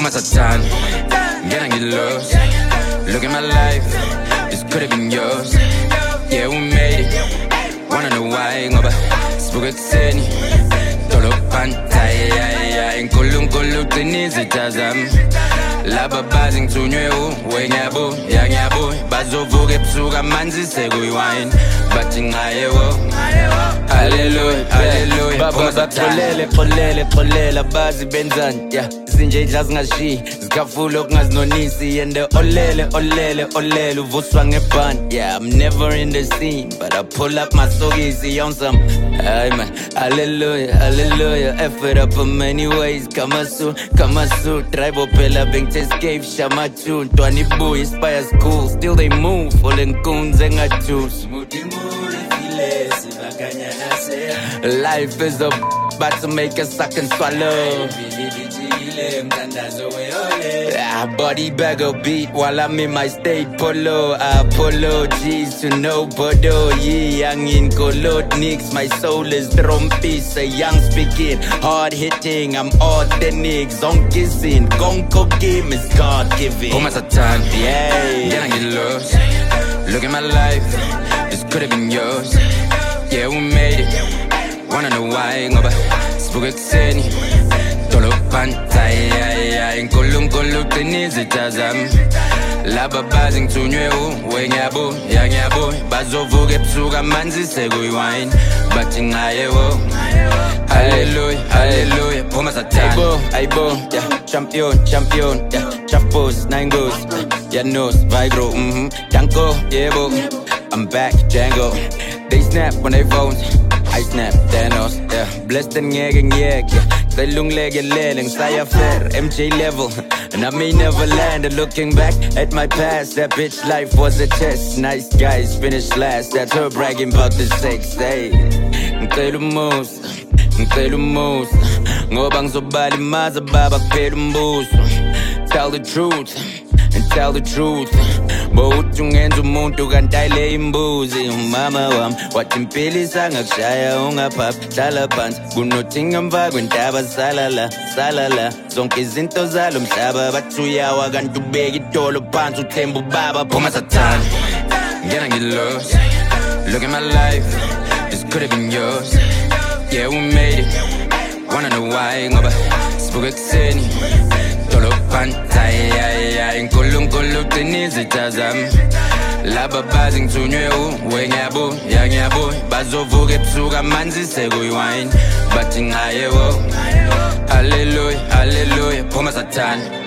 Uma Satan, ngena ngilost. Look at my life, this could have been yours. Yeah, we made it. Wanna know why? Ngoba sibuke kuseni dolo pantaya inkulunkulu qinisa itazam. Laba bazi ngithunywe wenyabo yanyabo bazovuka ebusuku amanzi sekuyiwine bathi ngaye wo. Hallelujah, hallelujah. Baba baxolele bazi benzani. Yeah, izinje idla zingashi zikhafulo okungazinonisi and olele uvuswa ngebhand. Yeah, I'm never in the scene but I pull up my sogisi on some. Ay man, hallelujah. Effort up in many ways. Kama su tribe phela escape shama tune. 20 boy inspires cool. Still they move, falling goons and I choose. Life is about to make us suck and swallow. Body bag a beat while I'm in my state polo. Apologies to nobody. Yeah, young in Kolotniks. My soul is drumpis. A young speaking, hard hitting. I'm authentic. Zonkissing. Gonko game is God giving. Uma Satan, yeah. Then I get lost. Look at my life. This could have been yours. Yeah, we made it. Wanna know why? Ngoba sibuke kuseni dolo pantaya inkulunkulu qinisa itazam. Laba bazi ngithunywe wenyabo yanyabo bazovuka ebusuku amanzi sekuyiwine bathi ngaye wo. Hallelujah. Uma Satan, aibo, yeah, champion, yeah, chapos, 9 goals, yeah, nose, vibro, danko, yebo. I'm back, Django. They snap when they phones. I snap, Thanos, yeah. Blessed and yeah. They lung leg and learning, Saya fair, MJ level. And I may never land. Looking back at my past, that bitch life was a test. Nice guys finished last. That's her bragging about the sex. Hey, ngicela umusa ngoba ngizobala imaza baba kuphela umbuso. Tell the truth and tell the truth. Bawuthi ungenza umuntu kanti ayile imbuzi. Umama wami wathi impilisa ngakushaya ungaphaphi hlala phansi kunothi ngemva kwentaba salala zonke izinto zalo mhlaba bathi uyawa kanti ubeka idolo phansi uthemba ubaba. Uma Satan, ngena ngilost. Look at my life, this could have been yours. Yeah, we made it. Wanna know why? Ngoba sibuke kuseni dolo pantaya inkulunkulu qinisa itazam. Laba bazi ngithunywe wenyabo yanyabo bazovuka ebusuku amanzi sekuyiwine bathi ngaye wo. Hallelujah. Uma Satan.